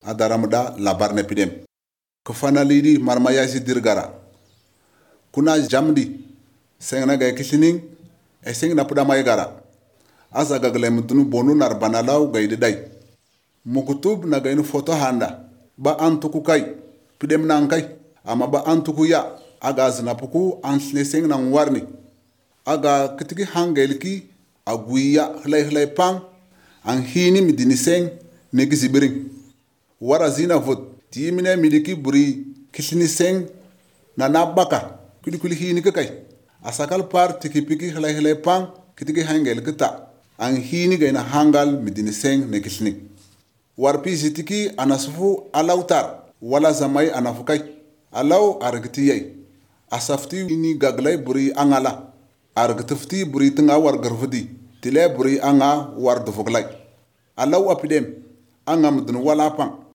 adaramda labarne pidem. Kufanalidi marmayasi dirgara. Kuna jamdi sengna gay kisining sengna puda maygara. Asa gaglem dunu bonu nar banalaw gaydidai. Mukutub na gaynu foto handa. Ba antuku kai pidem nankai ama ba antuku ya aga zinapuku ansle sengna warni. Aga kitiki hangelki aguya hlay pang ang hini midini seng negizibiring. Wara zina vot timine midiki buri kisini seng na nabaka kuli hini kai. Asakal par tikipiki hlay pang kitiki hangel kita ang hini gayna hangal midini seng negisni. Warpi zitiki anasufu alautar wala zamai anafukai. Alau argitiyay. Asafti ini gaglay buri angala. Argitufti buri tinga war garfudi. Tile buri anga war dufuglay. Alau apidem anga mudun wala pang.